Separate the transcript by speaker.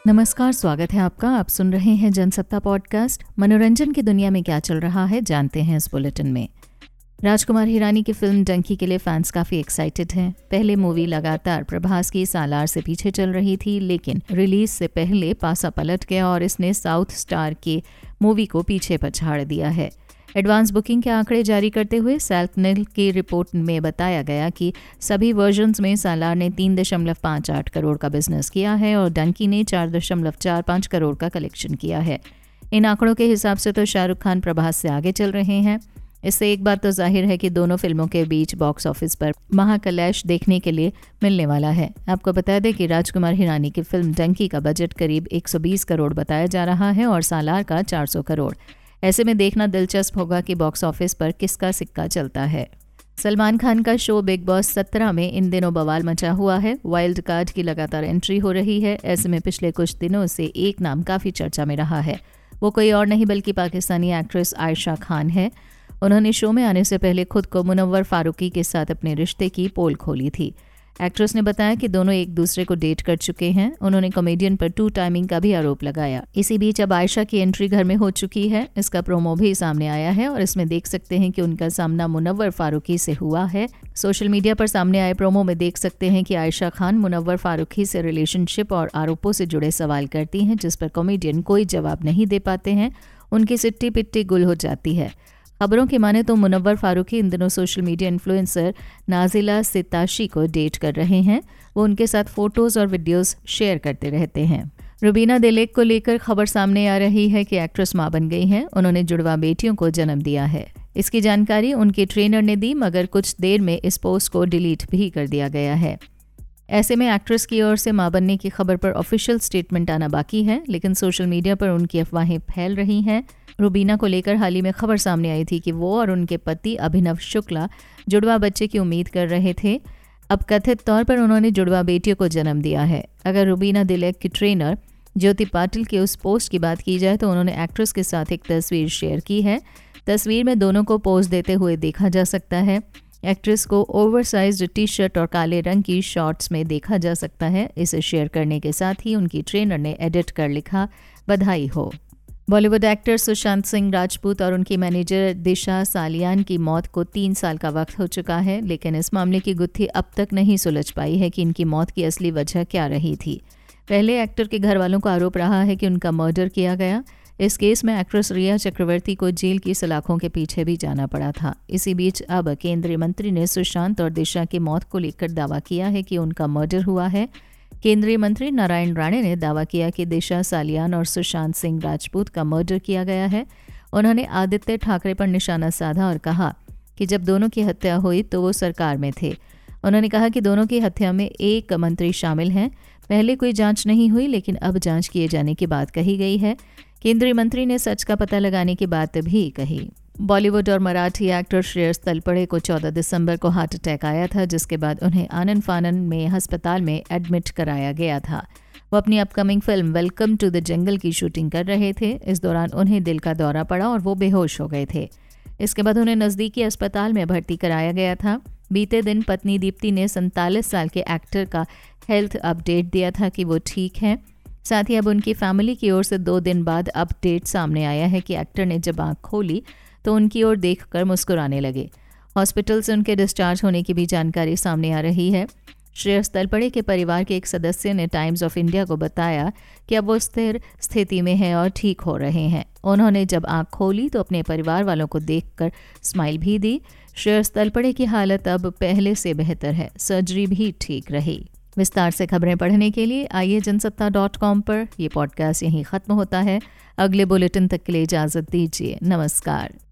Speaker 1: नमस्कार, स्वागत है आपका। आप सुन रहे हैं जनसत्ता पॉडकास्ट। मनोरंजन की दुनिया में क्या चल रहा है जानते हैं इस बुलेटिन में। राजकुमार हिरानी की फिल्म डंकी के लिए फैंस काफ़ी एक्साइटेड हैं। पहले मूवी लगातार प्रभास की सालार से पीछे चल रही थी, लेकिन रिलीज से पहले पासा पलट गया और इसने साउथ स्टार के मूवी को पीछे पछाड़ दिया है। एडवांस बुकिंग के आंकड़े जारी करते हुए सैल्कनेल की रिपोर्ट में बताया गया कि सभी वर्जन्स में सालार ने 3.58 करोड़ का बिजनेस किया है और डंकी ने 4.45 करोड़ का कलेक्शन किया है। इन आंकड़ों के हिसाब से तो शाहरुख खान प्रभास से आगे चल रहे हैं। इससे एक बात तो जाहिर है कि दोनों फिल्मों के बीच बॉक्स ऑफिस पर महाकलैश देखने के लिए मिलने वाला है। आपको बता दें कि राजकुमार हिरानी की फिल्म डंकी का बजट करीब 120 करोड़ बताया जा रहा है और सालार का 400 करोड़। ऐसे में देखना दिलचस्प होगा कि बॉक्स ऑफिस पर किसका सिक्का चलता है। सलमान खान का शो बिग बॉस 17 में इन दिनों बवाल मचा हुआ है। वाइल्ड कार्ड की लगातार एंट्री हो रही है। ऐसे में पिछले कुछ दिनों से एक नाम काफ़ी चर्चा में रहा है। वो कोई और नहीं बल्कि पाकिस्तानी एक्ट्रेस आयशा खान है। उन्होंने शो में आने से पहले खुद को मुनव्वर फारूकी के साथ अपने रिश्ते की पोल खोली थी। एक्ट्रेस ने बताया कि दोनों एक दूसरे को डेट कर चुके हैं। उन्होंने कॉमेडियन पर टू टाइमिंग का भी आरोप लगाया। इसी बीच अब आयशा की एंट्री घर में हो चुकी है। इसका प्रोमो भी सामने आया है और इसमें देख सकते हैं कि उनका सामना मुनव्वर फारूकी से हुआ है। सोशल मीडिया पर सामने आए प्रोमो में देख सकते हैं कि आयशा खान मुनव्वर फारूकी से रिलेशनशिप और आरोपों से जुड़े सवाल करती हैं, जिस पर कॉमेडियन कोई जवाब नहीं दे पाते हैं। उनकी सिट्टी पिट्टी गुल हो जाती है। खबरों की माने तो मुनव्वर फारूकी इन दिनों social media influencer Nazila Sitaishi को डेट कर रहे हैं। वो उनके साथ फोटोज और वीडियोस शेयर करते रहते हैं। रुबीना दिलेक को लेकर खबर सामने आ रही है कि एक्ट्रेस मां बन गई हैं। उन्होंने जुड़वा बेटियों को जन्म दिया है। इसकी जानकारी उनके ट्रेनर ने दी, मगर कुछ देर में इस पोस्ट को डिलीट भी कर दिया गया है। ऐसे में एक्ट्रेस की ओर से मां बनने की खबर पर ऑफिशियल स्टेटमेंट आना बाकी है, लेकिन सोशल मीडिया पर उनकी अफवाहें फैल रही हैं। रुबीना को लेकर हाल ही में खबर सामने आई थी कि वो और उनके पति अभिनव शुक्ला जुड़वा बच्चे की उम्मीद कर रहे थे। अब कथित तौर पर उन्होंने जुड़वा बेटियों को जन्म दिया है। अगर रुबीना दिलेक की ट्रेनर ज्योति पाटिल की उस पोस्ट की बात की जाए तो उन्होंने एक्ट्रेस के साथ एक तस्वीर शेयर की है। तस्वीर में दोनों को पोज देते हुए देखा जा सकता है। एक्ट्रेस को ओवरसाइज्ड टी शर्ट और काले रंग की शॉर्ट्स में देखा जा सकता है। इसे शेयर करने के साथ ही उनकी ट्रेनर ने एडिट कर लिखा, बधाई हो। बॉलीवुड एक्टर सुशांत सिंह राजपूत और उनकी मैनेजर दिशा सालियान की मौत को 3 साल का वक्त हो चुका है, लेकिन इस मामले की गुत्थी अब तक नहीं सुलझ पाई है कि इनकी मौत की असली वजह क्या रही थी। पहले एक्टर के घर वालों का आरोप रहा है कि उनका मर्डर किया गया। इस केस में एक्ट्रेस रिया चक्रवर्ती को जेल की सलाखों के पीछे भी जाना पड़ा था। इसी बीच अब केंद्रीय मंत्री ने सुशांत और दिशा की मौत को लेकर दावा किया है कि उनका मर्डर हुआ है। केंद्रीय मंत्री नारायण राणे ने दावा किया कि दिशा सालियान और सुशांत सिंह राजपूत का मर्डर किया गया है। उन्होंने आदित्य ठाकरे पर निशाना साधा और कहा कि जब दोनों की हत्या हुई तो वो सरकार में थे। उन्होंने कहा कि दोनों की हत्या में एक मंत्री शामिल हैं। पहले कोई जांच नहीं हुई, लेकिन अब जांच किए जाने की बात कही गई है। केंद्रीय मंत्री ने सच का पता लगाने की बात भी कही। बॉलीवुड और मराठी एक्टर श्रेयस तलपड़े को 14 दिसंबर को हार्ट अटैक आया था, जिसके बाद उन्हें आनंद फानन में अस्पताल में एडमिट कराया गया था। वो अपनी upcoming film welcome to the jungle की शूटिंग कर रहे थे। इस दौरान उन्हें दिल का दौरा पड़ा और वो बेहोश हो गए थे। इसके बाद उन्हें नज़दीकी अस्पताल में भर्ती कराया गया था। बीते दिन पत्नी दीप्ति ने 47 साल के एक्टर का हेल्थ अपडेट दिया था कि वो ठीक हैं। साथ ही अब उनकी फैमिली की ओर से 2 दिन बाद अपडेट सामने आया है कि एक्टर ने जब आँख खोली तो उनकी ओर देखकर मुस्कुराने लगे। हॉस्पिटल से उनके डिस्चार्ज होने की भी जानकारी सामने आ रही है। श्रेयस तलपड़े के परिवार के एक सदस्य ने टाइम्स ऑफ इंडिया को बताया कि अब वो स्थिर स्थिति में हैं और ठीक हो रहे हैं। उन्होंने जब आँख खोली तो अपने परिवार वालों को देखकर स्माइल भी दी। श्रेयस तलपड़े की हालत अब पहले से बेहतर है। सर्जरी भी ठीक रही। विस्तार से खबरें पढ़ने के लिए आइए जनसत्ता.com पर। यह पॉडकास्ट यहीं ख़त्म होता है। अगले बुलेटिन तक के लिए इजाज़त दीजिए। नमस्कार।